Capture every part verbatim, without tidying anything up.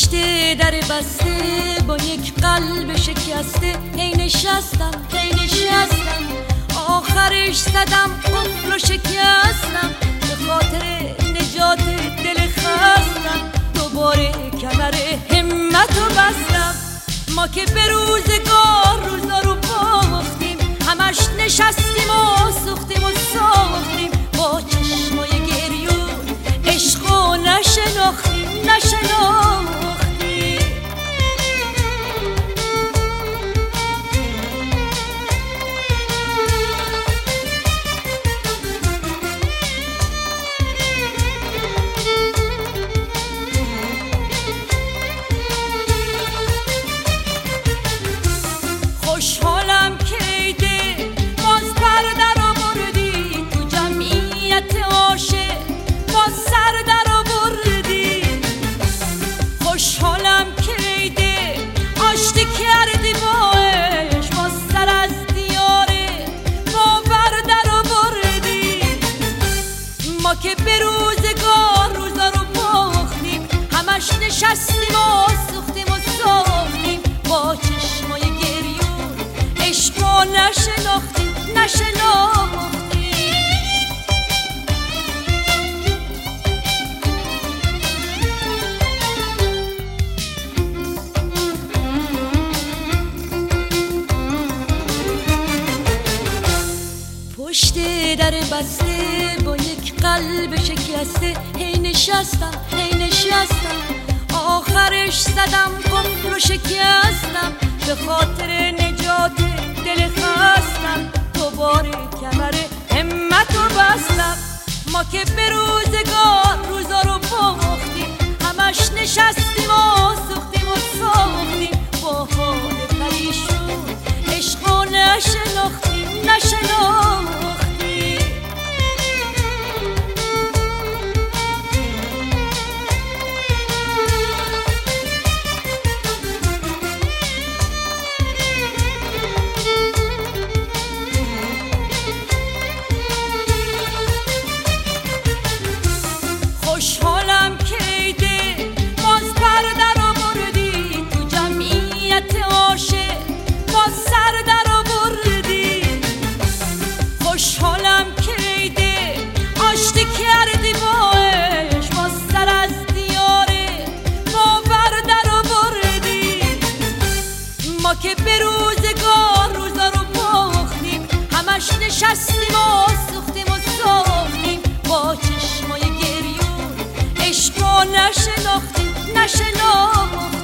پشت در بسته با یک قلب شکسته هی نشستم هی نشستم آخرش زدم قفل و شکستم به خاطر نجات دل خستم دوباره کمر همت رو بستم. ما که به روزگار روزا رو باختیم همش نشستیم و سوختیم و ساختیم با چشمای گریون عشق و نشناختیم نشناختیم. خوشحالم که ایده باز پرده رو بردی تو جمعیت عاشق باز سر در رو بردی. خوشحالم که ایده آشتی کردی با عشق باز سر از دیاره باور در رو بردی. ما که به روزگار روزا رو باختیم همش نشستیم و سوختیم و ساختیم با چشمای گریون عشق رو نشناختیم نشناختیم. پشت در بسته با یک قلب شکسته هی نشستم هی نشستم آخرش زدم قفل و شکستم به خاطر نجات دل خستم دوباره کمر همت رو بستم. ما که به روزگار روزا رو باختیم همش نشستیم و سوختیم و ساختیم با حال پریشون عشق و نشناختیم نشناختیم. خوشحالم که ایده باز پرده رو بردی تو جمعیت عاشق باز سر در رو بردی. خوشحالم که ایده آشتی کردی با عشق باز سر از دیاره باور در رو بردی. ما که به روزگار روزا رو باختیم همش نشستیم و سوختیم و ساختیم با چشمای گریون عشق رو نشناختیم نشناختیم.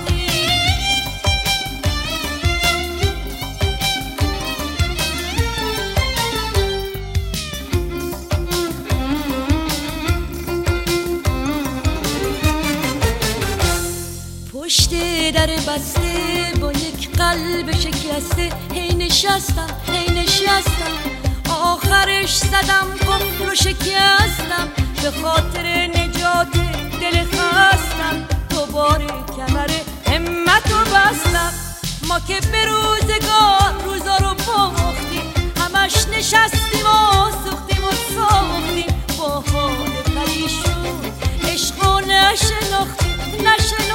پشت در بسته با یک قلب شکسته هی نشستم هی نشستم آخرش زدم قفل و شکستم به خاطر نجات دل خستم دوباره کمر همت رو بستم. ما که به روزگار روزا رو باختیم همش نشستیم و سوختیم و ساختیم با حال پریشون عشق و نشناختیم نشناختیم.